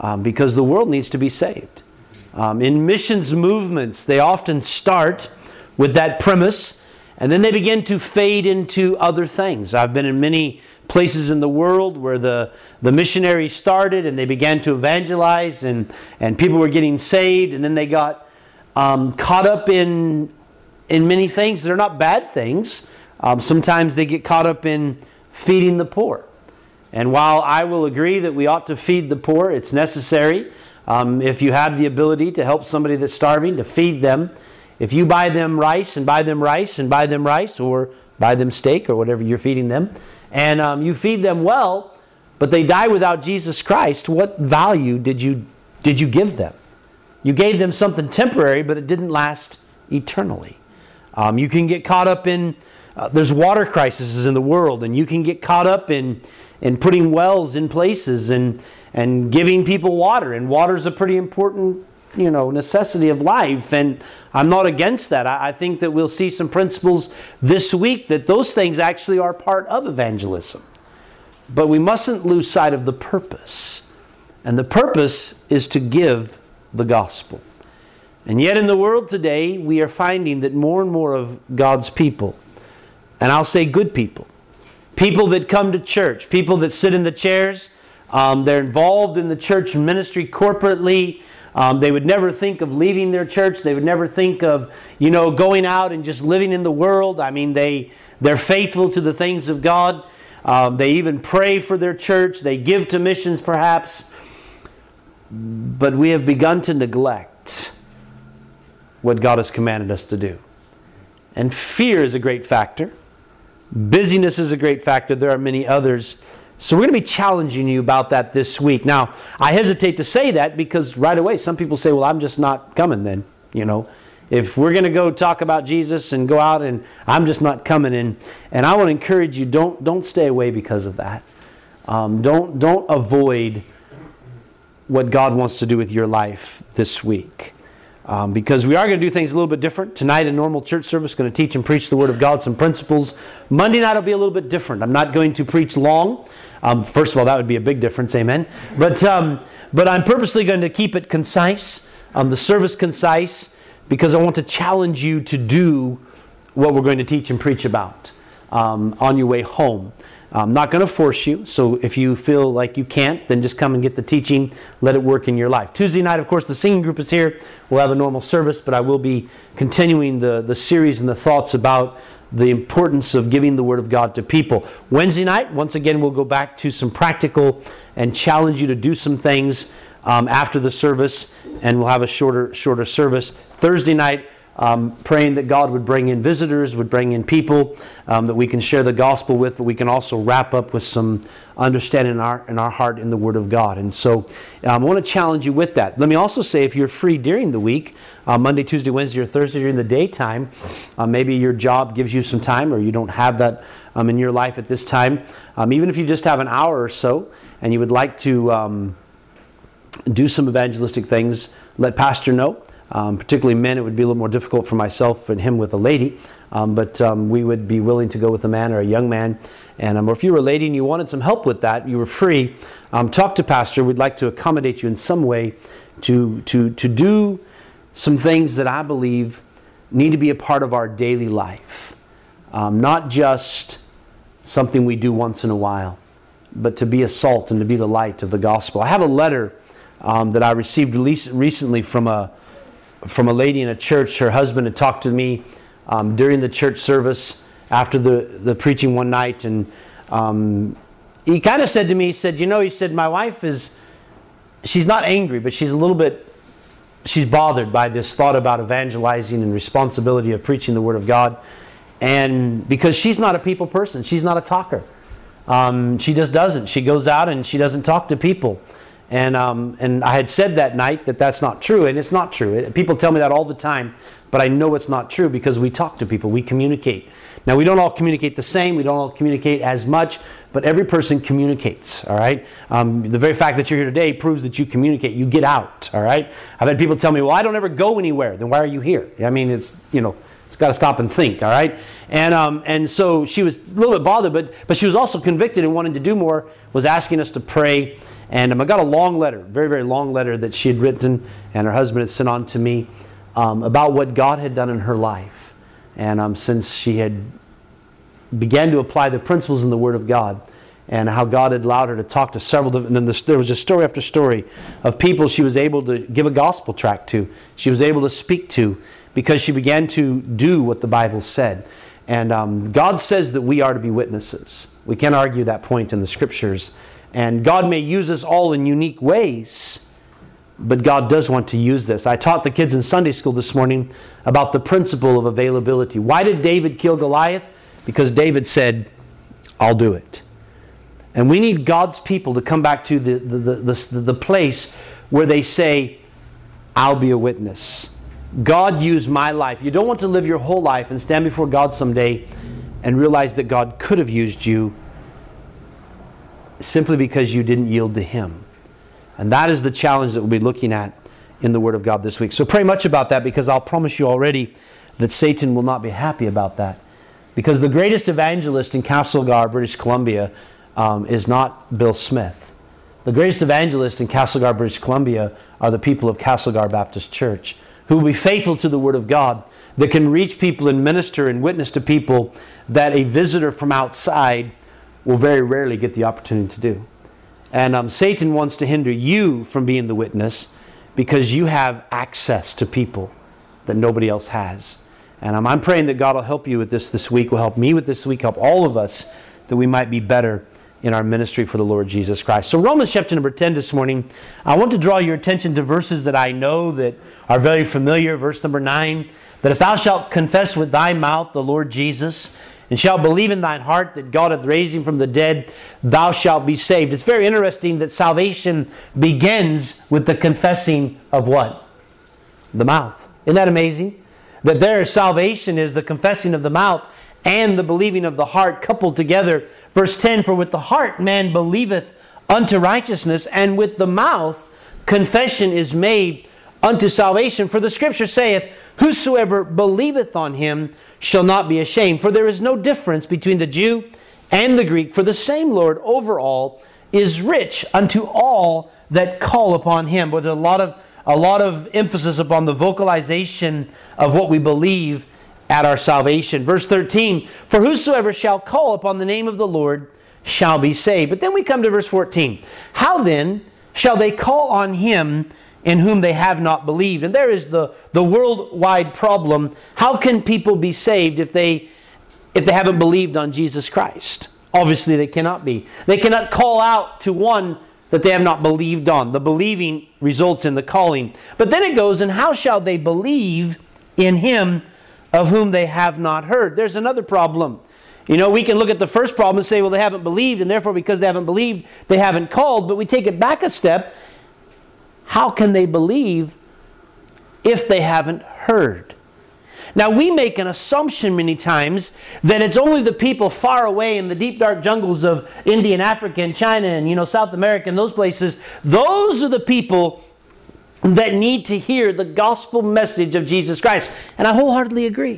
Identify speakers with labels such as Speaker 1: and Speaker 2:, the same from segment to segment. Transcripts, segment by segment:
Speaker 1: because the world needs to be saved. In missions movements, they often start with that premise, and then they begin to fade into other things. I've been in many places in the world where the missionaries started and they began to evangelize, and people were getting saved, and then they got caught up in many things that are not bad things. Sometimes they get caught up in feeding the poor. And while I will agree that we ought to feed the poor, it's necessary. If you have the ability to help somebody that's starving, to feed them. If you buy them rice and buy them rice and buy them rice, or buy them steak or whatever you're feeding them, and you feed them well, but they die without Jesus Christ, what value did you give them? You gave them something temporary, but it didn't last eternally. You can get caught up in, there's water crises in the world, and you can get caught up in putting wells in places and giving people water. And water is a pretty important, necessity of life. And I'm not against that. I think that we'll see some principles this week that those things actually are part of evangelism. But we mustn't lose sight of the purpose. And the purpose is to give the gospel. And yet in the world today, we are finding that more and more of God's people, and I'll say good people that come to church, people that sit in the chairs, they're involved in the church ministry corporately. They would never think of leaving their church. They would never think of, going out and just living in the world. I mean, they're faithful to the things of God. They even pray for their church. They give to missions perhaps. But we have begun to neglect what God has commanded us to do. And fear is a great factor. Busyness is a great factor. There are many others. So we're going to be challenging you about that this week. Now, I hesitate to say that because right away some people say, well, I'm just not coming then. If we're going to go talk about Jesus and go out, and I'm just not coming in. And I want to encourage you, don't stay away because of that. Don't avoid what God wants to do with your life this week. Because we are going to do things a little bit different. Tonight, a normal church service, going to teach and preach the Word of God, some principles. Monday night will be a little bit different. I'm not going to preach long. First of all, that would be a big difference, amen. But I'm purposely going to keep it concise, the service concise, because I want to challenge you to do what we're going to teach and preach about on your way home. I'm not going to force you, so if you feel like you can't, then just come and get the teaching. Let it work in your life. Tuesday night, of course, the singing group is here. We'll have a normal service, but I will be continuing the series and the thoughts about the importance of giving the Word of God to people. Wednesday night, once again, we'll go back to some practical and challenge you to do some things after the service, and we'll have a shorter service. Thursday night, praying that God would bring in visitors, would bring in people that we can share the gospel with, but we can also wrap up with some understanding in our heart in the Word of God. And so I want to challenge you with that. Let me also say, if you're free during the week, Monday, Tuesday, Wednesday, or Thursday during the daytime, maybe your job gives you some time, or you don't have that in your life at this time, even if you just have an hour or so, and you would like to do some evangelistic things, let Pastor know. Particularly men, it would be a little more difficult for myself and him with a lady, but we would be willing to go with a man or a young man. And or if you were a lady and you wanted some help with that, you were free, talk to Pastor. We'd like to accommodate you in some way to do some things that I believe need to be a part of our daily life. Not just something we do once in a while, but to be a salt and to be the light of the gospel. I have a letter that I received recently from a lady in a church. Her husband had talked to me during the church service after the preaching one night, and he kind of said to me, he said, my wife she's not angry, but she's bothered by this thought about evangelizing and responsibility of preaching the Word of God, and because she's not a people person, she's not a talker. She just doesn't. She goes out and she doesn't talk to people. And I had said that night that that's not true, and it's not true. People tell me that all the time, but I know it's not true because we talk to people, we communicate. Now, we don't all communicate the same, we don't all communicate as much, but every person communicates, all right? The very fact that you're here today proves that you communicate, you get out, all right? I've had people tell me, well, I don't ever go anywhere. Then why are you here? I mean, it's got to stop and think, all right? And so she was a little bit bothered, but she was also convicted and wanted to do more, was asking us to pray And I got a long letter, very, very long letter that she had written and her husband had sent on to me about what God had done in her life. And since she had began to apply the principles in the Word of God, and how God had allowed her to talk to several, and then there was just story after story of people she was able to give a gospel tract to, she was able to speak to, because she began to do what the Bible said. And God says that we are to be witnesses. We can't argue that point in the Scriptures. And God may use us all in unique ways, but God does want to use this. I taught the kids in Sunday school this morning about the principle of availability. Why did David kill Goliath? Because David said, I'll do it. And we need God's people to come back to the place where they say, I'll be a witness. God used my life. You don't want to live your whole life and stand before God someday and realize that God could have used you simply because you didn't yield to Him. And that is the challenge that we'll be looking at in the Word of God this week. So pray much about that, because I'll promise you already that Satan will not be happy about that. Because the greatest evangelist in Castlegar, British Columbia, is not Bill Smith. The greatest evangelist in Castlegar, British Columbia are the people of Castlegar Baptist Church, who will be faithful to the Word of God, that can reach people and minister and witness to people that a visitor from outside will very rarely get the opportunity to do. And Satan wants to hinder you from being the witness because you have access to people that nobody else has. And I'm praying that God will help you with this week, will help me with this week, help all of us, that we might be better in our ministry for the Lord Jesus Christ. So Romans chapter number 10 this morning, I want to draw your attention to verses that I know that are very familiar. Verse number 9, that if thou shalt confess with thy mouth the Lord Jesus, and shalt believe in thine heart that God hath raised him from the dead, thou shalt be saved. It's very interesting that salvation begins with the confessing of what? The mouth. Isn't that amazing? That there salvation is the confessing of the mouth and the believing of the heart coupled together. Verse 10, for with the heart man believeth unto righteousness, and with the mouth confession is made unto salvation. For the Scripture saith, whosoever believeth on him shall not be ashamed. For there is no difference between the Jew and the Greek, for the same Lord over all is rich unto all that call upon him. But there's a lot of emphasis upon the vocalization of what we believe at our salvation. Verse 13, for whosoever shall call upon the name of the Lord shall be saved. But then we come to verse 14. How then shall they call on him in whom they have not believed? And there is the worldwide problem. How can people be saved if they haven't believed on Jesus Christ? Obviously they cannot be. They cannot call out to one that they have not believed on. The believing results in the calling. But then it goes, and how shall they believe in him of whom they have not heard? There's another problem. You know, we can look at the first problem and say, well, they haven't believed, and therefore because they haven't believed, they haven't called. But we take it back a step. How can they believe if they haven't heard? Now, we make an assumption many times that it's only the people far away in the deep, dark jungles of India and Africa and China and, South America and those places. Those are the people that need to hear the gospel message of Jesus Christ. And I wholeheartedly agree.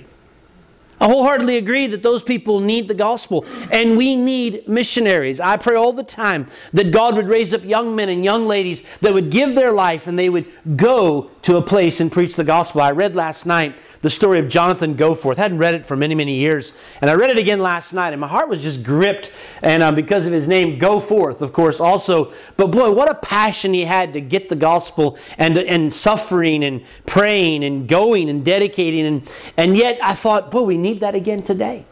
Speaker 1: I wholeheartedly agree that those people need the gospel. And we need missionaries. I pray all the time that God would raise up young men and young ladies that would give their life and they would go to a place and preach the gospel. I read last night the story of Jonathan Goforth. I hadn't read it for many, many years. And I read it again last night, and my heart was just gripped. And because of his name, Goforth, of course, also. But boy, what a passion he had to get the gospel and suffering and praying and going and dedicating. And yet I thought, boy, we need that again today.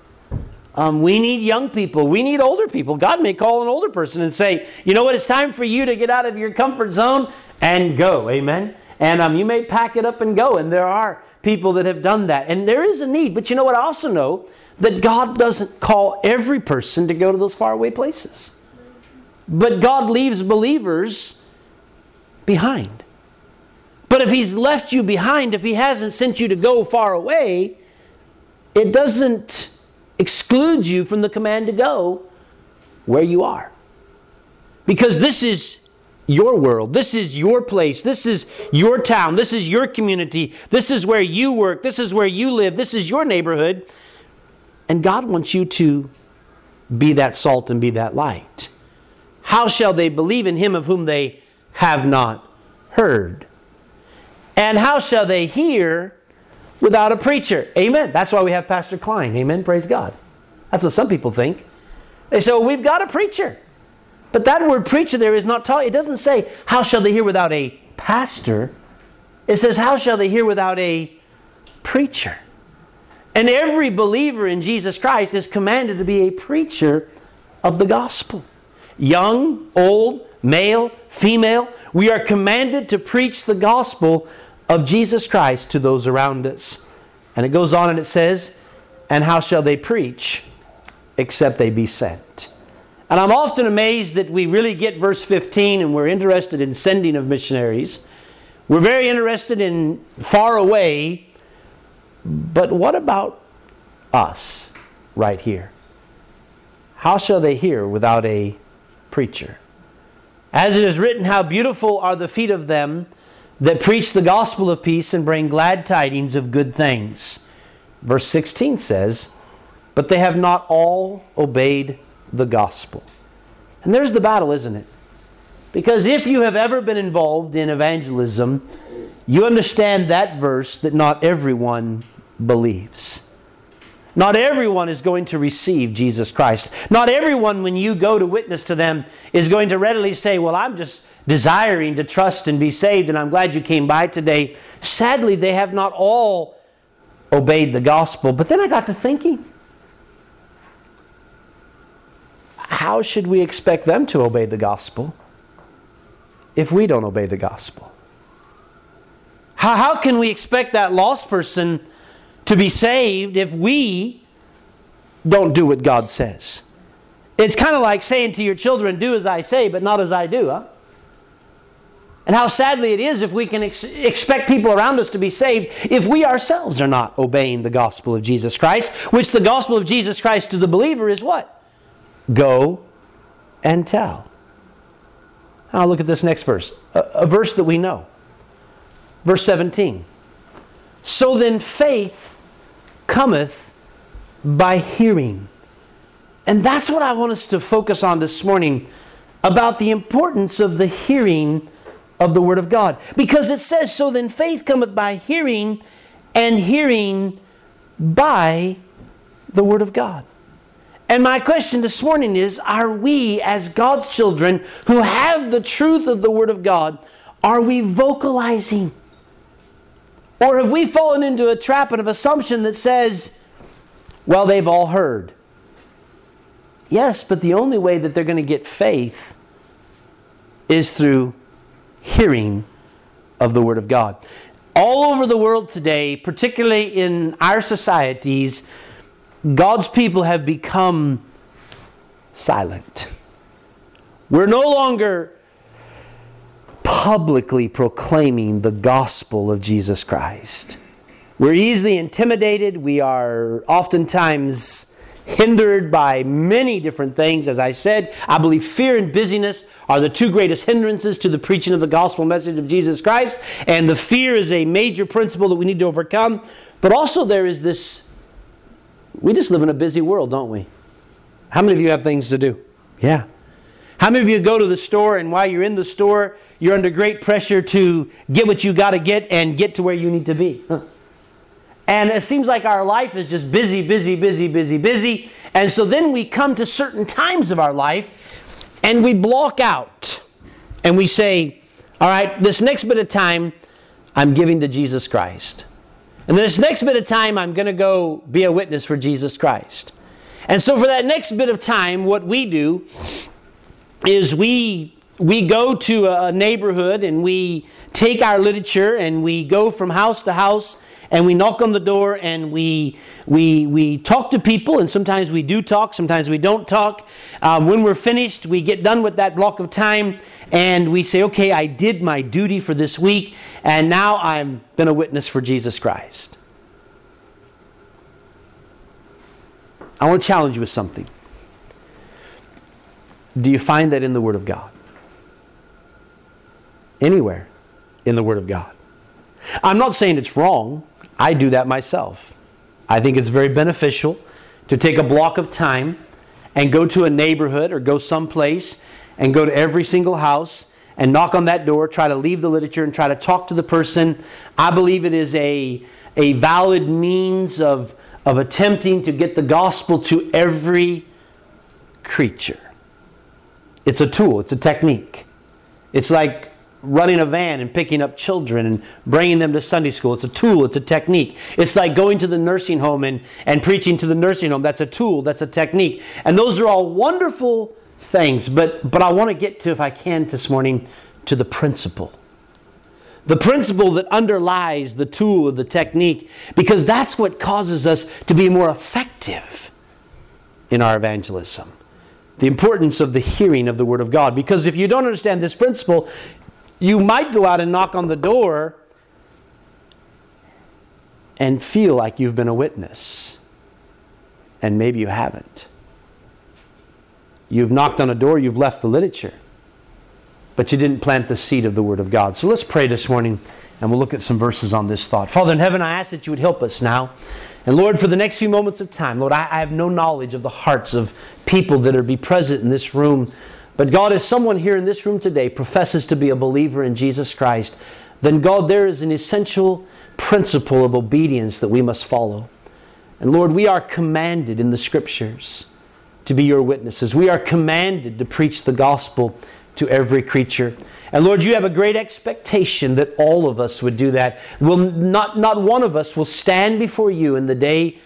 Speaker 1: We need young people. We need older people. God may call an older person and say, you know what, it's time for you to get out of your comfort zone and go. Amen. And you may pack it up and go. And there are people that have done that. And there is a need. But you know what? I also know that God doesn't call every person to go to those faraway places. But God leaves believers behind. But if He's left you behind, if He hasn't sent you to go far away, it doesn't exclude you from the command to go where you are. Because this is your world. This is your place. This is your town. This is your community. This is where you work. This is where you live. This is your neighborhood. And God wants you to be that salt and be that light. how shall they believe in him of whom they have not heard? And how shall they hear without a preacher? Amen. That's why we have Pastor Klein. Amen. Praise God. That's what some people think. They say, well, we've got a preacher. But that word preacher there is not taught. It doesn't say, how shall they hear without a pastor? It says, how shall they hear without a preacher? And every believer in Jesus Christ is commanded to be a preacher of the gospel. Young, old, male, female, we are commanded to preach the gospel of Jesus Christ to those around us. And it goes on and it says, and how shall they preach except they be sent? And I'm often amazed that we really get verse 15 and we're interested in sending of missionaries. We're very interested in far away. But what about us right here? How shall they hear without a preacher? As it is written, how beautiful are the feet of them that preach the gospel of peace and bring glad tidings of good things. Verse 16 says, but they have not all obeyed the gospel. And there's the battle, isn't it? Because if you have ever been involved in evangelism, you understand that verse that not everyone believes. Not everyone is going to receive Jesus Christ. Not everyone, when you go to witness to them, is going to readily say, well, I'm just desiring to trust and be saved, and I'm glad you came by today. Sadly, they have not all obeyed the gospel. But then I got to thinking, how should we expect them to obey the gospel if we don't obey the gospel? How can we expect that lost person to be saved if we don't do what God says? It's kind of like saying to your children, do as I say, but not as I do, huh? And how sadly it is if we can expect people around us to be saved if we ourselves are not obeying the gospel of Jesus Christ, which the gospel of Jesus Christ to the believer is what? Go and tell. Now look at this next verse, a verse that we know. Verse 17. So then faith cometh by hearing. And that's what I want us to focus on this morning, about the importance of the hearing of the Word of God. Because it says, so then faith cometh by hearing, and hearing by the Word of God. And my question this morning is, are we as God's children who have the truth of the Word of God, are we vocalizing? Or have we fallen into a trap and an assumption that says, well, they've all heard? Yes, but the only way that they're going to get faith is through hearing of the Word of God. All over the world today, particularly in our societies, God's people have become silent. We're no longer publicly proclaiming the gospel of Jesus Christ. We're easily intimidated. We are oftentimes hindered by many different things. As I said, I believe fear and busyness are the two greatest hindrances to the preaching of the gospel message of Jesus Christ. And the fear is a major principle that we need to overcome. But also there is this, we just live in a busy world, don't we? How many of you have things to do? Yeah. How many of you go to the store, and while you're in the store, you're under great pressure to get what you got to get and get to where you need to be? And it seems like our life is just busy, busy, busy, busy, busy. And so then we come to certain times of our life and we block out. And we say, all right, this next bit of time, I'm giving to Jesus Christ. And this next bit of time, I'm going to go be a witness for Jesus Christ. And so for that next bit of time, what we do is we go to a neighborhood and we take our literature and we go from house to house and we knock on the door and we talk to people, and sometimes we do talk, sometimes we don't talk. When we're finished, we get done with that block of time and we say, okay, I did my duty for this week and now I'm been a witness for Jesus Christ. I want to challenge you with something. Do you find that in the Word of God? Anywhere in the Word of God. I'm not saying it's wrong. I do that myself. I think it's very beneficial to take a block of time and go to a neighborhood or go someplace and go to every single house and knock on that door, try to leave the literature and try to talk to the person. I believe it is a valid means of attempting to get the gospel to every creature. It's a tool. It's a technique. It's like running a van and picking up children and bringing them to Sunday school. It's a tool. It's a technique. It's like going to the nursing home and preaching to the nursing home. That's a tool. That's a technique. And those are all wonderful things. But I want to get to, if I can this morning, to the principle. The principle that underlies the tool or the technique, because that's what causes us to be more effective in our evangelism. The importance of the hearing of the Word of God. Because if you don't understand this principle, you might go out and knock on the door and feel like you've been a witness. And maybe you haven't. You've knocked on a door, you've left the literature, but you didn't plant the seed of the Word of God. So let's pray this morning, and we'll look at some verses on this thought. Father in heaven, I ask that you would help us now. And Lord, for the next few moments of time, Lord, I have no knowledge of the hearts of people that are be present in this room. But God, as someone here in this room today professes to be a believer in Jesus Christ, then God, there is an essential principle of obedience that we must follow. And Lord, we are commanded in the Scriptures to be your witnesses. We are commanded to preach the gospel to every creature. And Lord, you have a great expectation that all of us would do that. Not one of us will stand before you in the day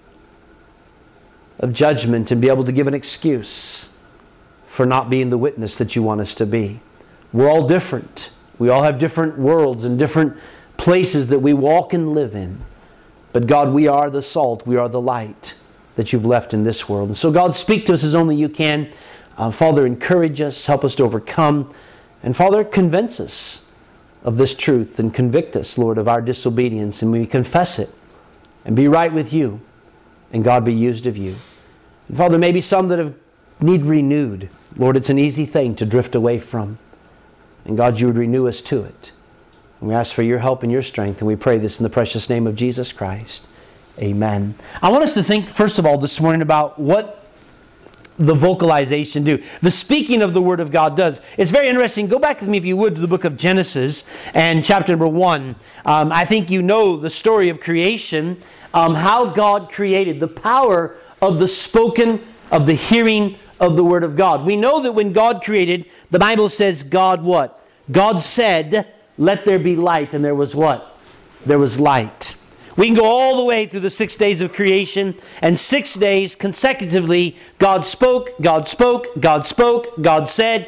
Speaker 1: of judgment and be able to give an excuse for not being the witness that you want us to be. We're all different. We all have different worlds and different places that we walk and live in. But God, we are the salt, we are the light that you've left in this world. And so God, speak to us as only you can. Father, encourage us, help us to overcome. And Father, convince us of this truth and convict us, Lord, of our disobedience. And we confess it and be right with you. And God, be used of you. And Father, maybe some that need renewed. Lord, it's an easy thing to drift away from. And God, you would renew us to it. And we ask for your help and your strength. And we pray this in the precious name of Jesus Christ. Amen. I want us to think, first of all, this morning about what the vocalization do. The speaking of the Word of God does. It's very interesting. Go back with me, if you would, to the book of Genesis and chapter number 1. I think you know the story of creation, how God created, the power of the spoken, of the hearing of the Word of God. We know that when God created, the Bible says God what? God said, let there be light, and there was what? There was light. We can go all the way through the 6 days of creation, and 6 days consecutively, God spoke, God spoke, God spoke, God said,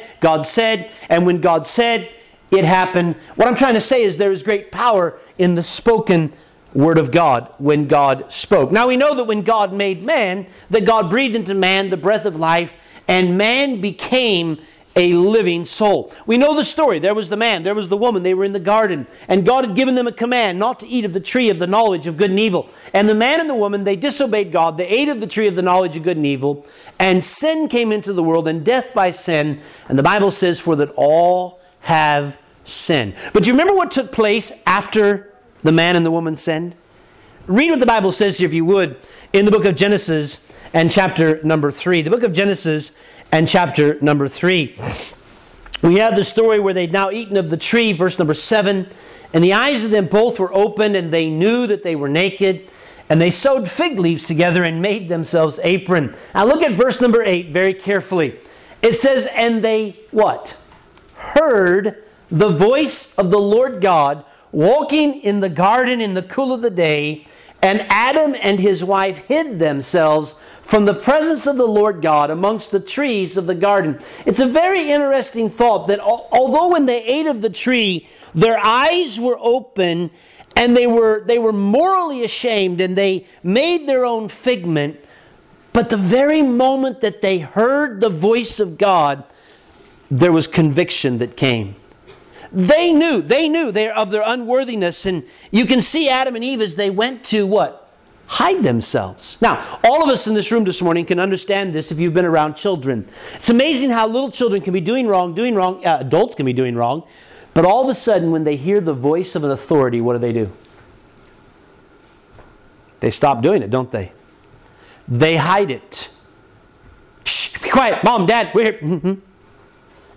Speaker 1: and when God said, it happened. What I'm trying to say is there is great power in the spoken Word of God when God spoke. Now we know that when God made man, that God breathed into man the breath of life, and man became a living soul. We know the story. There was the man, there was the woman, they were in the garden, and God had given them a command not to eat of the tree of the knowledge of good and evil. And the man and the woman, they disobeyed God, they ate of the tree of the knowledge of good and evil, and sin came into the world, and death by sin, and the Bible says, for that all have sinned. But do you remember what took place after the man and the woman sinned? Read what the Bible says here, if you would, in the book of Genesis and chapter number 3. The book of Genesis and chapter number 3. We have the story where they'd now eaten of the tree, verse number 7. And the eyes of them both were opened, and they knew that they were naked. And they sewed fig leaves together and made themselves apron. Now look at verse number 8 very carefully. It says, and they, what? Heard the voice of the Lord God walking in the garden in the cool of the day. And Adam and his wife hid themselves from the presence of the Lord God amongst the trees of the garden. It's a very interesting thought that although when they ate of the tree, their eyes were open and they were morally ashamed and they made their own figment, but the very moment that they heard the voice of God, there was conviction that came. They knew of their unworthiness, and you can see Adam and Eve as they went to what? Hide themselves. Now, all of us in this room this morning can understand this if you've been around children. It's amazing how little children can be doing wrong, adults can be doing wrong, but all of a sudden when they hear the voice of an authority, what do? They stop doing it, don't they? They hide it. Shh, be quiet. Mom, Dad, we're here.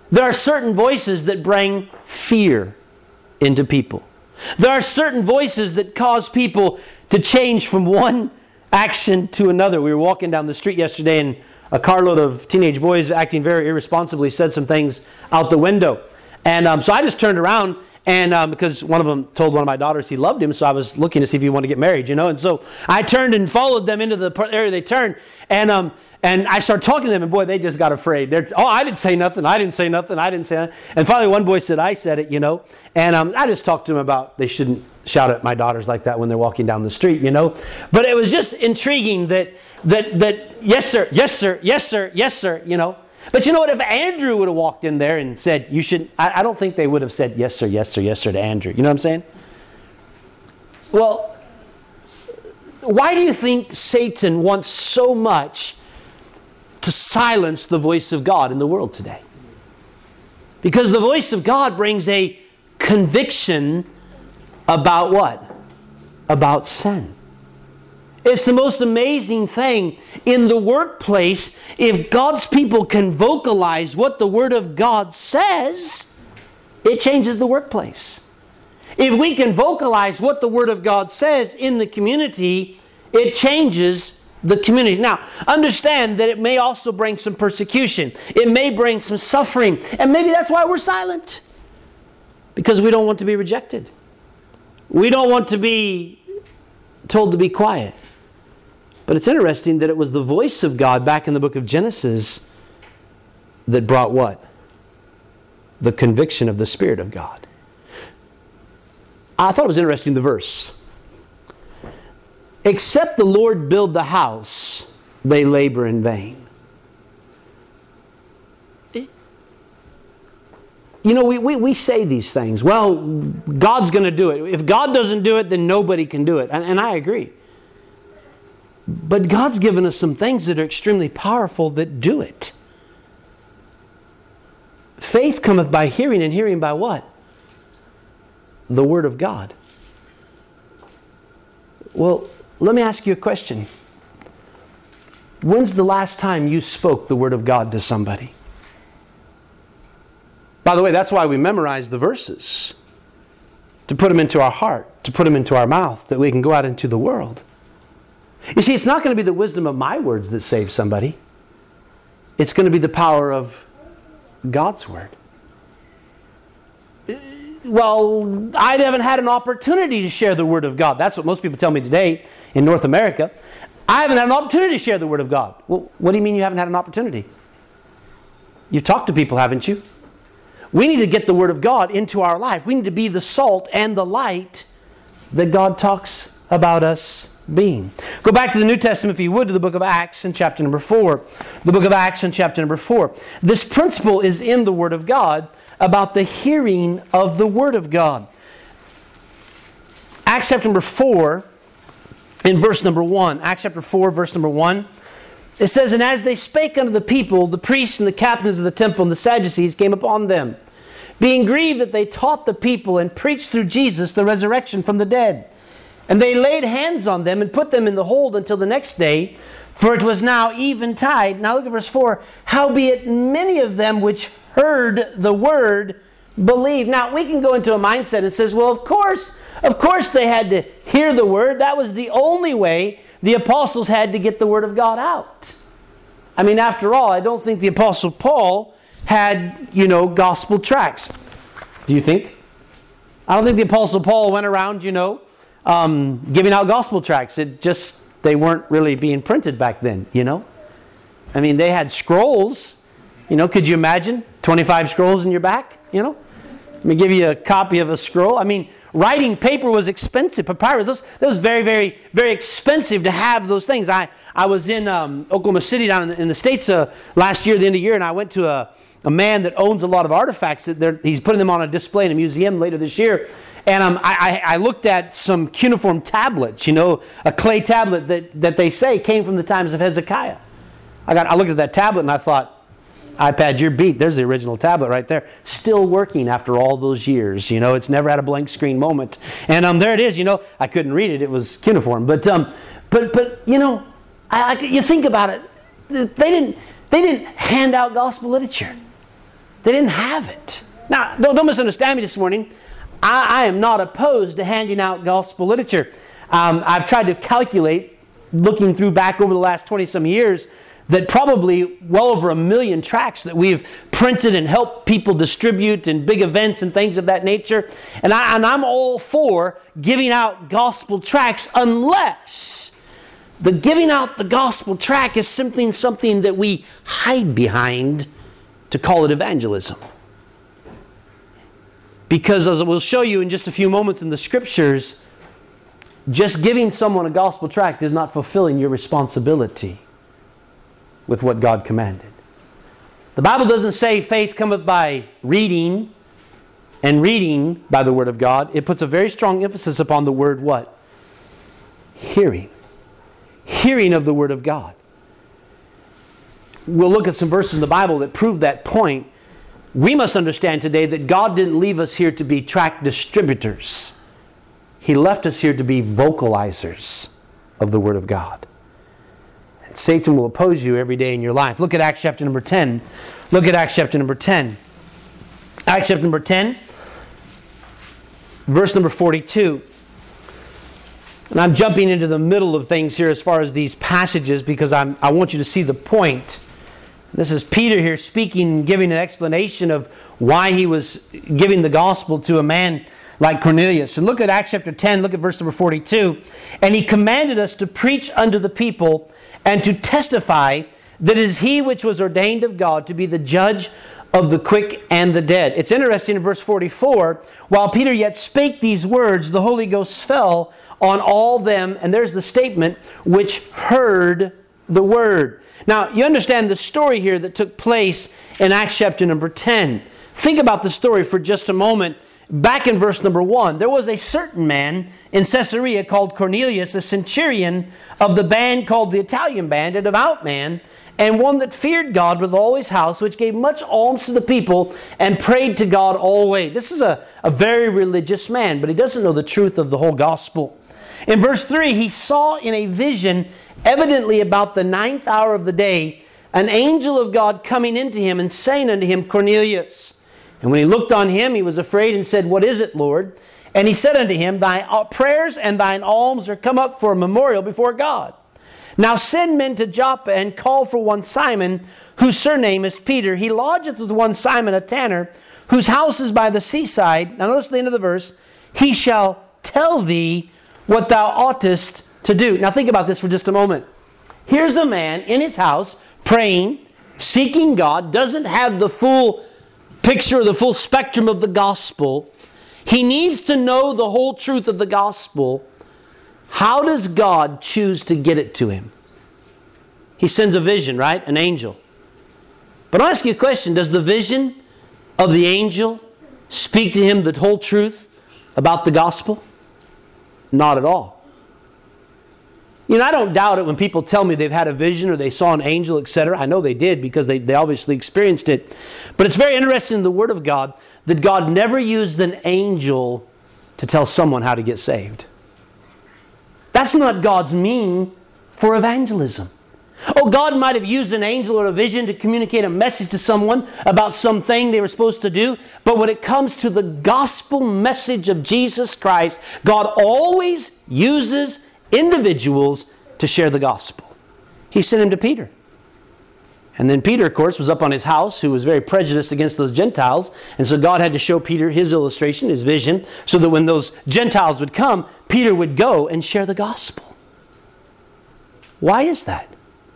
Speaker 1: There are certain voices that bring fear into people. There are certain voices that cause people to change from one action to another. We were walking down the street yesterday and a carload of teenage boys acting very irresponsibly said some things out the window. And so I just turned around and because one of them told one of my daughters he loved him, so I was looking to see if he wanted to get married, And so I turned and followed them into the area they turned. And I started talking to them, and boy, they just got afraid. I didn't say nothing. I didn't say nothing. I didn't say nothing. And finally, one boy said, I said it, And I just talked to them about they shouldn't shout at my daughters like that when they're walking down the street, But it was just intriguing that yes, sir, yes, sir, yes, sir, yes, sir, But you know what? If Andrew would have walked in there and said, you should, I don't think they would have said, yes, sir, yes, sir, yes, sir, to Andrew. You know what I'm saying? Well, why do you think Satan wants so much to silence the voice of God in the world today? Because the voice of God brings a conviction about what? About sin. It's the most amazing thing in the workplace. If God's people can vocalize what the Word of God says, it changes the workplace. If we can vocalize what the Word of God says in the community, it changes the community. Now, understand that it may also bring some persecution. It may bring some suffering. And maybe that's why we're silent. Because we don't want to be rejected. We don't want to be told to be quiet. But it's interesting that it was the voice of God back in the book of Genesis that brought what? The conviction of the Spirit of God. I thought it was interesting, the verse. Except the Lord build the house, they labor in vain. We say these things. Well, God's going to do it. If God doesn't do it, then nobody can do it. And I agree. But God's given us some things that are extremely powerful that do it. Faith cometh by hearing, and hearing by what? The Word of God. Well, let me ask you a question. When's the last time you spoke the Word of God to somebody? By the way, that's why we memorize the verses. To put them into our heart, to put them into our mouth, that we can go out into the world. You see, it's not going to be the wisdom of my words that saves somebody. It's going to be the power of God's Word. Well, I haven't had an opportunity to share the Word of God. That's what most people tell me today in North America. I haven't had an opportunity to share the Word of God. Well, what do you mean you haven't had an opportunity? You've talked to people, haven't you? We need to get the Word of God into our life. We need to be the salt and the light that God talks about us being. Go back to the New Testament, if you would, to the book of Acts in chapter number 4. The book of Acts in chapter number 4. This principle is in the Word of God about the hearing of the Word of God. Acts chapter number 4, in verse number 1. Acts chapter 4, verse number 1. It says, And as they spake unto the people, the priests and the captains of the temple and the Sadducees came upon them, being grieved that they taught the people and preached through Jesus the resurrection from the dead. And they laid hands on them and put them in the hold until the next day, for it was now eventide. Now look at verse 4. Howbeit many of them which heard the word believed. Now we can go into a mindset and says, well, of course they had to hear the word. That was the only way the apostles had to get the Word of God out. I mean, after all, I don't think the Apostle Paul had, gospel tracts. Do you think? I don't think the Apostle Paul went around, giving out gospel tracts. They weren't really being printed back then, I mean, they had scrolls. Could you imagine 25 scrolls in your back, Let me give you a copy of a scroll. I mean, writing paper was expensive. Papyrus, that was very, very, very expensive to have those things. I was in Oklahoma City down in the States last year, the end of the year, and I went to a man that owns a lot of artifacts. He's putting them on a display in a museum later this year. And I looked at some cuneiform tablets, a clay tablet that they say came from the times of Hezekiah. I looked at that tablet and I thought, iPad, you're beat. There's the original tablet right there. Still working after all those years. It's never had a blank screen moment. And there it is. I couldn't read it. It was cuneiform. But you think about it. They didn't hand out gospel literature. They didn't have it. Now, don't misunderstand me this morning. I am not opposed to handing out gospel literature. I've tried to calculate, looking through back over the last 20-some years, that probably well over 1 million tracts that we've printed and helped people distribute in big events and things of that nature. And I'm all for giving out gospel tracts, unless the giving out the gospel tract is something that we hide behind to call it evangelism. Because as we'll show you in just a few moments in the Scriptures, just giving someone a gospel tract is not fulfilling your responsibility with what God commanded. The Bible doesn't say faith cometh by reading and reading by the Word of God. It puts a very strong emphasis upon the word what? Hearing. Hearing of the Word of God. We'll look at some verses in the Bible that prove that point. We must understand today that God didn't leave us here to be tract distributors. He left us here to be vocalizers of the Word of God. And Satan will oppose you every day in your life. Look at Acts chapter number 10. Look at Acts chapter number 10. Acts chapter number 10, verse number 42. And I'm jumping into the middle of things here as far as these passages because I want you to see the point. This is Peter here speaking, giving an explanation of why he was giving the gospel to a man like Cornelius. And look at Acts chapter 10, look at verse number 42. And he commanded us to preach unto the people and to testify that it is he which was ordained of God to be the judge of the quick and the dead. It's interesting in verse 44, while Peter yet spake these words, the Holy Ghost fell on all them, and there's the statement, which heard the word. Now, you understand the story here that took place in Acts chapter number 10. Think about the story for just a moment. Back in verse number 1, there was a certain man in Caesarea called Cornelius, a centurion of the band called the Italian band, a devout man, and one that feared God with all his house, which gave much alms to the people and prayed to God always. This is a very religious man, but he doesn't know the truth of the whole gospel. In verse 3, he saw in a vision, evidently about the 9th hour of the day, an angel of God coming into him and saying unto him, Cornelius. And when he looked on him, he was afraid and said, What is it, Lord? And he said unto him, Thy prayers and thine alms are come up for a memorial before God. Now send men to Joppa and call for one Simon, whose surname is Peter. He lodgeth with one Simon, a tanner, whose house is by the seaside. Now notice the end of the verse. He shall tell thee what thou oughtest to do. Now think about this for just a moment. Here's a man in his house praying, seeking God, doesn't have the full picture, the full spectrum of the gospel. He needs to know the whole truth of the gospel. How does God choose to get it to him? He sends a vision, right? An angel. But I'll ask you a question. Does the vision of the angel speak to him the whole truth about the gospel? Not at all. You know, I don't doubt it when people tell me they've had a vision or they saw an angel, etc. I know they did because they obviously experienced it. But it's very interesting in the Word of God that God never used an angel to tell someone how to get saved. That's not God's mean for evangelism. Oh, God might have used an angel or a vision to communicate a message to someone about something they were supposed to do. But when it comes to the gospel message of Jesus Christ, God always uses individuals to share the gospel. He sent him to Peter. And then Peter, of course, was up on his house, who was very prejudiced against those Gentiles. And so God had to show Peter his illustration, his vision, so that when those Gentiles would come, Peter would go and share the gospel. Why is that?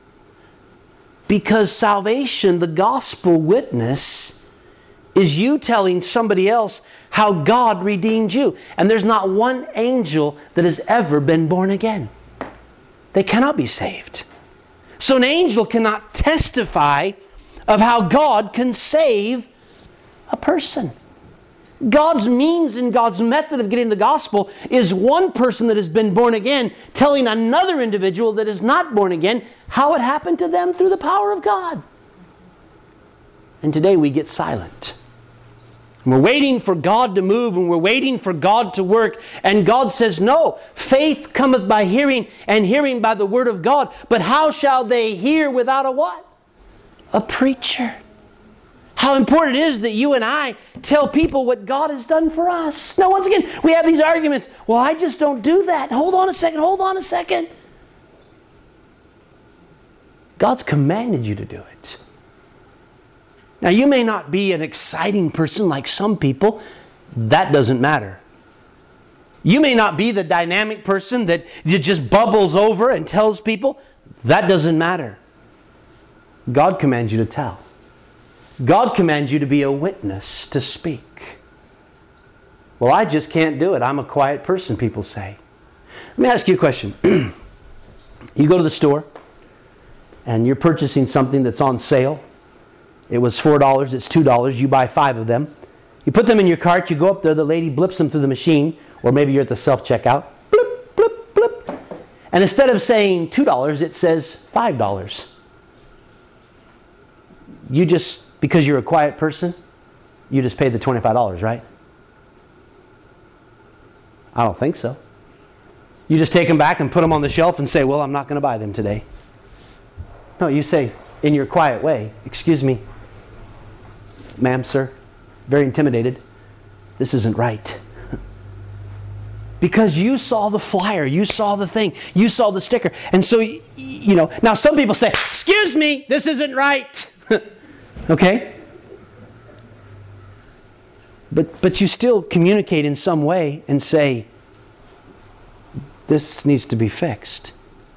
Speaker 1: Because salvation, the gospel witness, is you telling somebody else how God redeemed you. And there's not one angel that has ever been born again. They cannot be saved. So an angel cannot testify of how God can save a person. God's means and God's method of getting the gospel is one person that has been born again telling another individual that is not born again how it happened to them through the power of God. And today we get silent. And we're waiting for God to move and we're waiting for God to work. And God says, no, faith cometh by hearing and hearing by the word of God. But how shall they hear without a what? A preacher. how important it is that you and I tell people what God has done for us. Now, once again, we have these arguments. Well, I just don't do that. Hold on a second. God's commanded you to do it. Now, you may not be an exciting person like some people. That doesn't matter. You may not be the dynamic person that just bubbles over and tells people. That doesn't matter. God commands you to tell. God commands you to be a witness, to speak. Well, I just can't do it. I'm a quiet person, people say. Let me ask you a question. You go to the store and you're purchasing something that's on sale. It was $4, it's $2. You buy 5 of them. You put them in your cart, you go up there, the lady blips them through the machine, or maybe you're at the self-checkout. Blip, blip, blip. And instead of saying $2, it says $5. You just, because you're a quiet person, you just paid the $25, right? I don't think so. You just take them back and put them on the shelf and say, well, I'm not going to buy them today. No, you say, in your quiet way, excuse me, ma'am, sir, very intimidated, this isn't right. Because you saw the flyer, you saw the thing, you saw the sticker. And so, now some people say, excuse me, this isn't right. Okay? But you still communicate in some way and say, this needs to be fixed.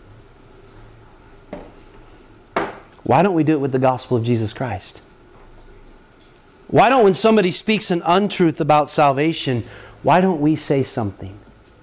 Speaker 1: Why don't we do it with the gospel of Jesus Christ? Why don't, when somebody speaks an untruth about salvation, why don't we say something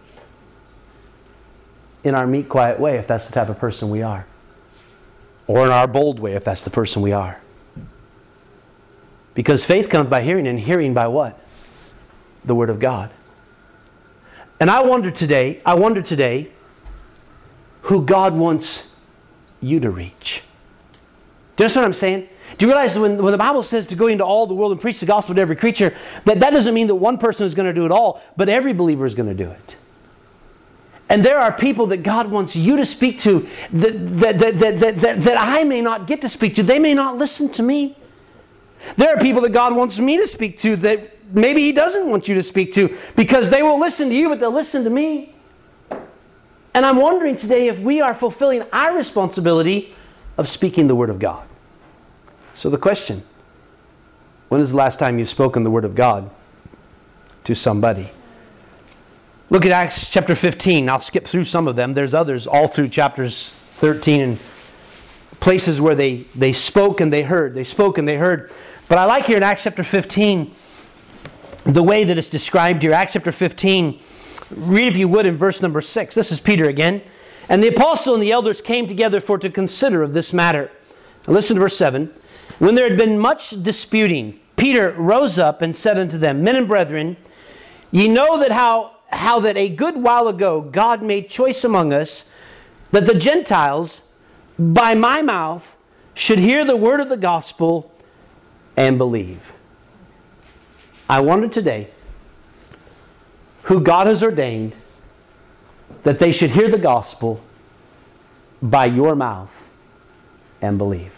Speaker 1: in our meek, quiet way, if that's the type of person we are? Or in our bold way, if that's the person we are? Because faith comes by hearing, and hearing by what? The Word of God. And I wonder today who God wants you to reach. Do you understand what I'm saying? Do you realize when the Bible says to go into all the world and preach the gospel to every creature, that doesn't mean that one person is going to do it all, but every believer is going to do it. And there are people that God wants you to speak to that I may not get to speak to. They may not listen to me. There are people that God wants me to speak to that maybe He doesn't want you to speak to, because they will listen to you, but they'll listen to me. And I'm wondering today if we are fulfilling our responsibility of speaking the Word of God. So the question, when is the last time you've spoken the Word of God to somebody? Look at Acts chapter 15. I'll skip through some of them. There's others all through chapters 13 and places where they spoke and they heard. They spoke and they heard. But I like here in Acts chapter 15 the way that it's described here. Acts chapter 15, read if you would in verse number 6. This is Peter again. And the apostle and the elders came together for to consider of this matter. Now listen to verse 7. When there had been much disputing, Peter rose up and said unto them, Men and brethren, ye know that how that a good while ago God made choice among us, that the Gentiles by my mouth should hear the word of the gospel and believe. I wonder today who God has ordained that they should hear the gospel by your mouth and believe.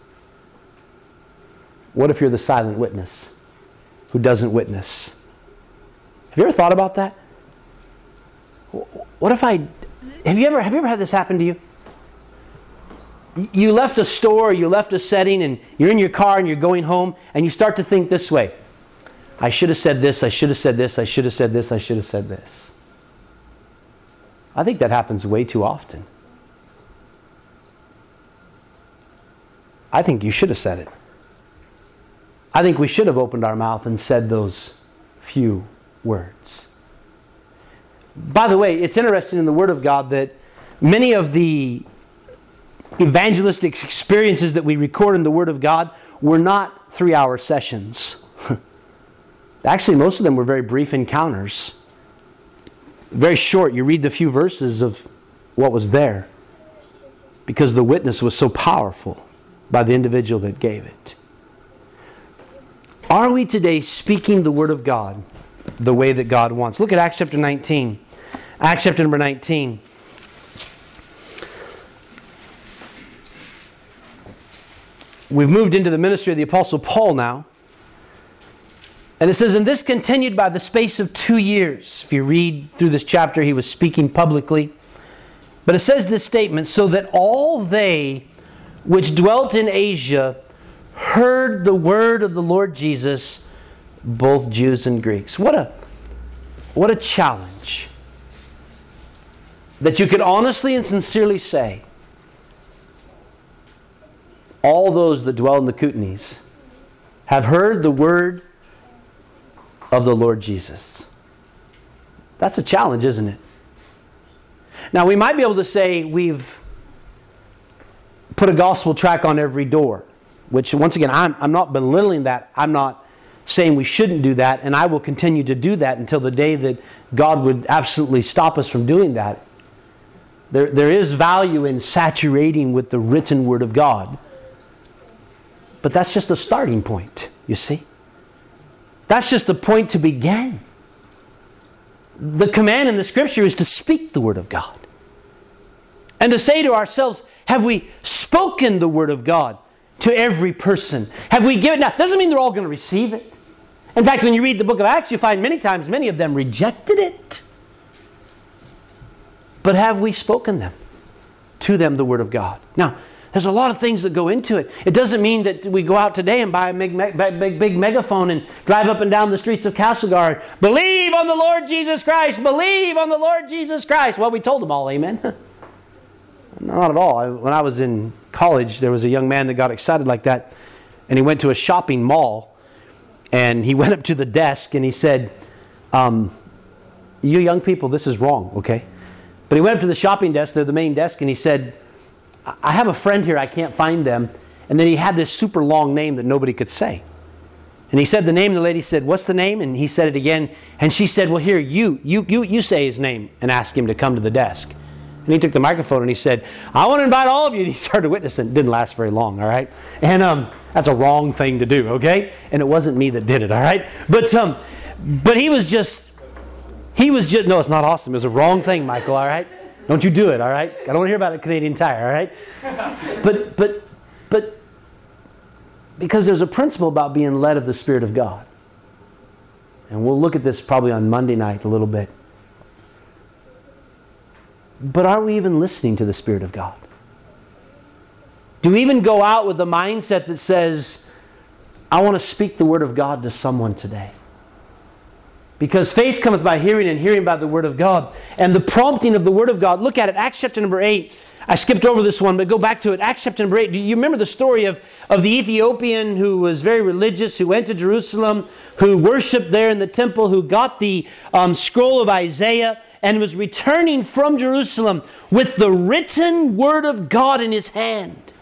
Speaker 1: What if you're the silent witness who doesn't witness? Have you ever thought about that? What if have you ever had this happen to you? You left a store, you left a setting, and you're in your car and you're going home, and you start to think this way. I should have said this, I should have said this, I should have said this, I should have said this. I think that happens way too often. I think you should have said it. I think we should have opened our mouth and said those few words. By the way, it's interesting in the Word of God that many of the evangelistic experiences that we record in the Word of God were not 3-hour sessions. Actually, most of them were very brief encounters. Very short. You read the few verses of what was there because the witness was so powerful by the individual that gave it. Are we today speaking the Word of God the way that God wants? Look at Acts chapter 19. Acts chapter number 19. We've moved into the ministry of the Apostle Paul now. And it says, and this continued by the space of 2 years. If you read through this chapter, he was speaking publicly. But it says this statement, so that all they which dwelt in Asia heard the word of the Lord Jesus, both Jews and Greeks. What a challenge. That you could honestly and sincerely say, all those that dwell in the Kootenays have heard the word of the Lord Jesus. That's a challenge, isn't it? Now, we might be able to say we've put a gospel tract on every door, which, once again, I'm not belittling that. I'm not saying we shouldn't do that, and I will continue to do that until the day that God would absolutely stop us from doing that. There is value in saturating with the written Word of God. But that's just a starting point, you see. That's just a point to begin. The command in the Scripture is to speak the Word of God. And to say to ourselves, have we spoken the Word of God to every person? Have we given? Now, doesn't mean they're all going to receive it. In fact, when you read the book of Acts, you find many times many of them rejected it. But have we spoken to them the Word of God? Now, there's a lot of things that go into it. It doesn't mean that we go out today and buy a big megaphone and drive up and down the streets of Castlegar. Believe on the Lord Jesus Christ. Believe on the Lord Jesus Christ. Well, we told them all, amen. Not at all. When I was in college, there was a young man that got excited like that. And he went to a shopping mall. And he went up to the desk and he said, you young people, this is wrong, okay? But he went up to the shopping desk, the main desk, and he said, I have a friend here, I can't find them. And then he had this super long name that nobody could say. And he said the name, and the lady said, what's the name? And he said it again. And she said, well, here, you say his name and ask him to come to the desk. And he took the microphone and he said, I want to invite all of you. And he started witnessing. It didn't last very long, all right? And that's a wrong thing to do, okay? And it wasn't me that did it, all right? But he was just, no, it's not awesome. It was a wrong thing, Michael, all right? Don't you do it, all right? I don't want to hear about a Canadian Tire, all right? But because there's a principle about being led of the Spirit of God. And we'll look at this probably on Monday night a little bit. But are we even listening to the Spirit of God? Do we even go out with the mindset that says, I want to speak the Word of God to someone today? Because faith cometh by hearing, and hearing by the Word of God. And the prompting of the Word of God, look at it, Acts chapter number 8. I skipped over this one, but go back to it. Acts chapter number 8. Do you remember the story of the Ethiopian who was very religious, who went to Jerusalem, who worshipped there in the temple, who got the scroll of Isaiah, and was returning from Jerusalem with the written Word of God in his hand?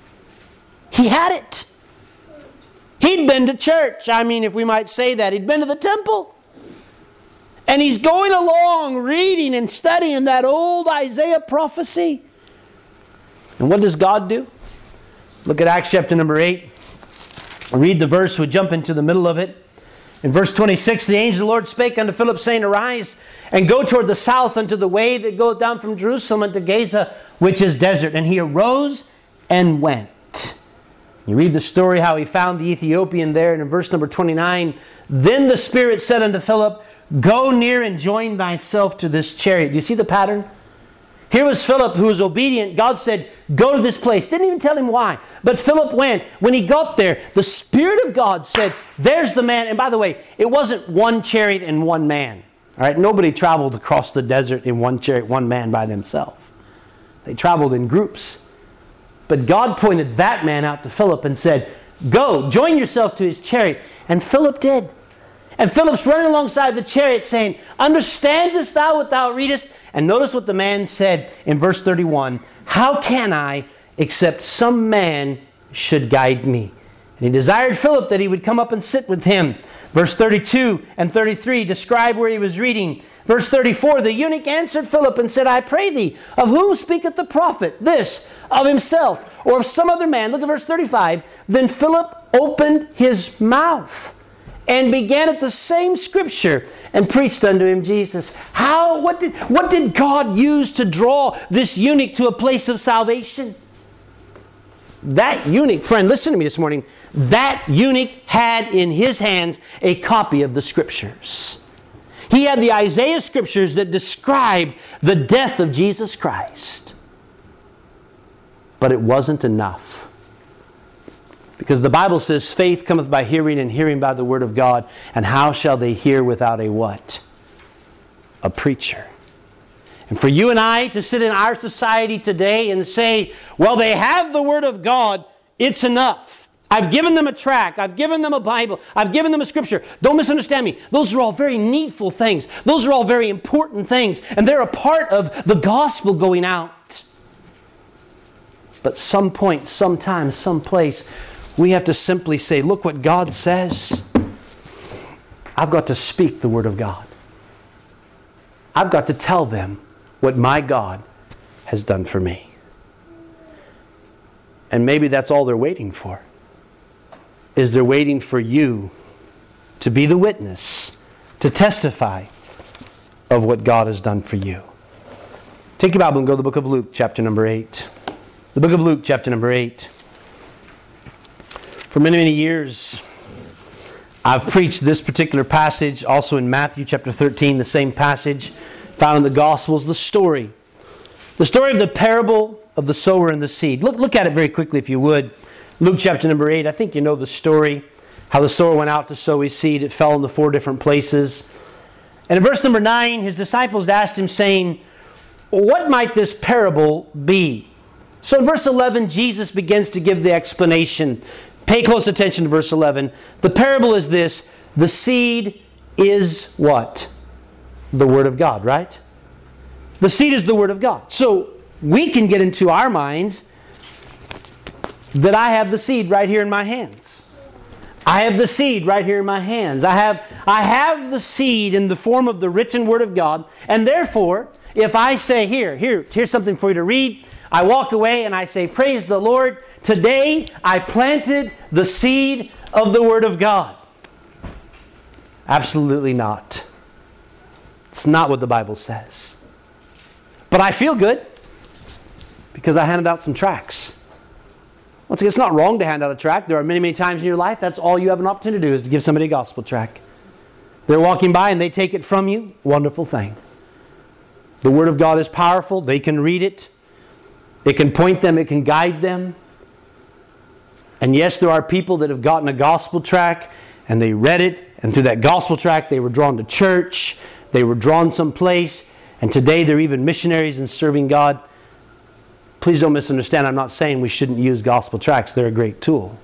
Speaker 1: He had it. He'd been to church. I mean, if we might say that. He'd been to the temple. And he's going along reading and studying that old Isaiah prophecy. And what does God do? Look at Acts chapter number 8. Read the verse. We jump into the middle of it. In verse 26, the angel of the Lord spake unto Philip, saying, Arise, and go toward the south unto the way that goeth down from Jerusalem unto Gaza, which is desert. And he arose and went. You read the story how he found the Ethiopian there. And in verse number 29, then the Spirit said unto Philip, Go near and join thyself to this chariot. Do you see the pattern? Here was Philip who was obedient. God said, go to this place. Didn't even tell him why. But Philip went. When he got there, the Spirit of God said, there's the man. And by the way, it wasn't one chariot and one man. All right, nobody traveled across the desert in one chariot, one man by themselves. They traveled in groups. But God pointed that man out to Philip and said, go, join yourself to his chariot. And Philip did. And Philip's running alongside the chariot saying, Understandest thou what thou readest? And notice what the man said in verse 31. How can I, except some man should guide me? And he desired Philip that he would come up and sit with him. Verse 32 and 33 describe where he was reading. Verse 34, the eunuch answered Philip and said, I pray thee, of whom speaketh the prophet? This, of himself, or of some other man? Look at verse 35. Then Philip opened his mouth and began at the same scripture and preached unto him Jesus. What did God use to draw this eunuch to a place of salvation? That eunuch, friend, listen to me this morning. That eunuch had in his hands a copy of the Scriptures. He had the Isaiah Scriptures that described the death of Jesus Christ. But it wasn't enough. Because the Bible says, faith cometh by hearing, and hearing by the Word of God. And how shall they hear without a what? A preacher. And for you and I to sit in our society today and say, well, they have the Word of God, it's enough. I've given them a tract. I've given them a Bible. I've given them a Scripture. Don't misunderstand me. Those are all very needful things. Those are all very important things. And they're a part of the gospel going out. But some point, sometime, someplace, we have to simply say, look what God says. I've got to speak the Word of God. I've got to tell them what my God has done for me. And maybe that's all they're waiting for. Is they're waiting for you to be the witness, to testify of what God has done for you. Take your Bible and go to the book of Luke, chapter number 8. The book of Luke, chapter number 8. For many, many years, I've preached this particular passage, also in Matthew chapter 13, the same passage found in the Gospels, the story of the parable of the sower and the seed. Look at it very quickly if you would. Luke chapter number 8, I think you know the story, how the sower went out to sow his seed. It fell into 4 different places. And in verse number 9, his disciples asked him, saying, what might this parable be? So in verse 11, Jesus begins to give the explanation. Pay close attention to verse 11. The parable is this: the seed is what? The Word of God, right? The seed is the Word of God. So we can get into our minds that I have the seed right here in my hands. I have the seed right here in my hands. I have the seed in the form of the written Word of God. And therefore, if I say, here's something for you to read, I walk away and I say, praise the Lord. Today I planted the seed of the Word of God. Absolutely not. It's not what the Bible says. But I feel good because I handed out some tracts. Once again, it's not wrong to hand out a tract. There are many, many times in your life that's all you have an opportunity to do is to give somebody a gospel tract. They're walking by and they take it from you. Wonderful thing. The Word of God is powerful. They can read it. It can point them. It can guide them. And yes, there are people that have gotten a gospel tract and they read it, and through that gospel tract they were drawn to church. They were drawn someplace, and today they're even missionaries and serving God. Please don't misunderstand. I'm not saying we shouldn't use gospel tracts. They're a great tool.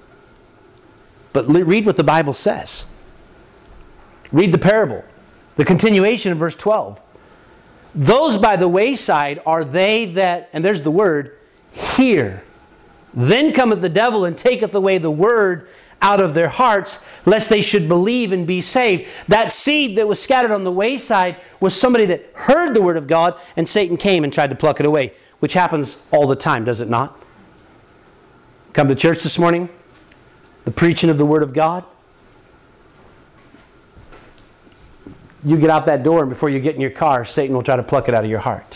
Speaker 1: But read what the Bible says. Read the parable. The continuation of verse 12. Those by the wayside are they that, and there's the word, hear. Then cometh the devil and taketh away the word out of their hearts, lest they should believe and be saved. That seed that was scattered on the wayside was somebody that heard the Word of God, and Satan came and tried to pluck it away, which happens all the time, does it not? Come to church this morning, the preaching of the Word of God. You get out that door, and before you get in your car, Satan will try to pluck it out of your heart.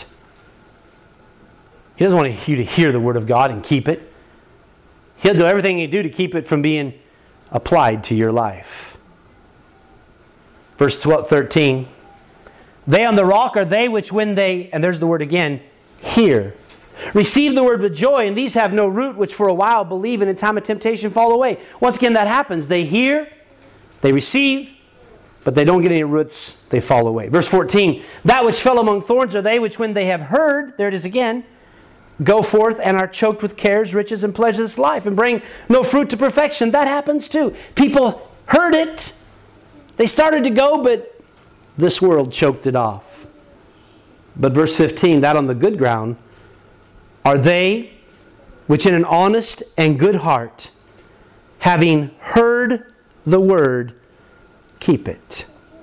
Speaker 1: He doesn't want you to hear the Word of God and keep it. He'll do everything he can do to keep it from being applied to your life. Verse 13. They on the rock are they which when they, and there's the word again, hear, receive the word with joy, and these have no root, which for a while believe, and in time of temptation fall away. Once again, that happens. They hear, they receive, but they don't get any roots, they fall away. Verse 14. That which fell among thorns are they which when they have heard, there it is again, go forth and are choked with cares, riches, and pleasures of this life, and bring no fruit to perfection. That happens too. People heard it. They started to go, but this world choked it off. But verse 15, that on the good ground are they which in an honest and good heart, having heard the word, keep it.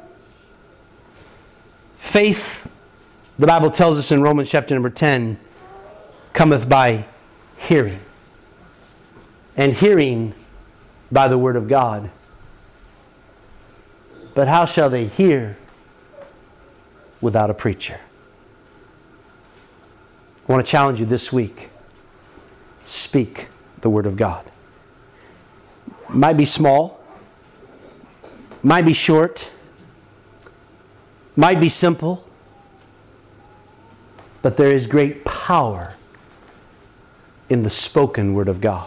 Speaker 1: Faith, the Bible tells us in Romans chapter number 10, cometh by hearing, and hearing by the word of God. But how shall they hear without a preacher? I want to challenge you this week. Speak the Word of God. Might be small, might be short, might be simple, but there is great power in the spoken Word of God.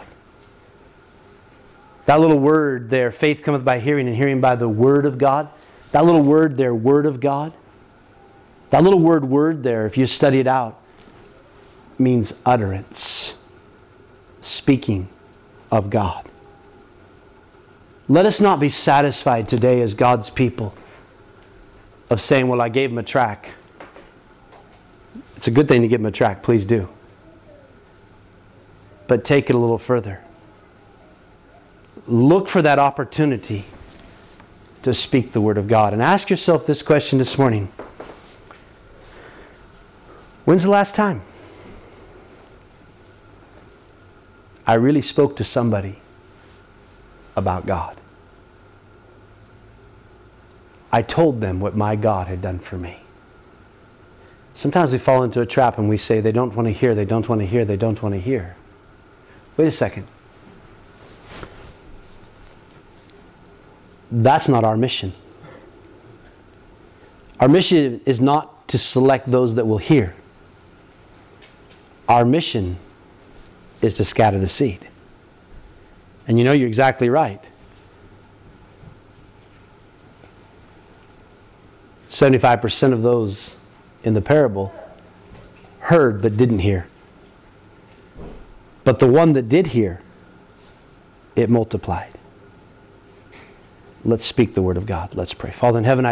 Speaker 1: That little word there, faith cometh by hearing, and hearing by the Word of God. That little word there, Word of God. That little word there, if you study it out, means utterance, speaking of God. Let us not be satisfied today as God's people of saying, well, I gave him a track. It's a good thing to give him a track, please do. But take it a little further. Look for that opportunity to speak the Word of God. And ask yourself this question this morning. When's the last time I really spoke to somebody about God? I told them what my God had done for me. Sometimes we fall into a trap and we say, they don't want to hear, they don't want to hear, they don't want to hear. Wait a second. That's not our mission. Our mission is not to select those that will hear. Our mission is to scatter the seed. And you know, you're exactly right. 75% of those in the parable heard but didn't hear. But the one that did hear, it multiplied. Let's speak the Word of God. Let's pray. Father in heaven,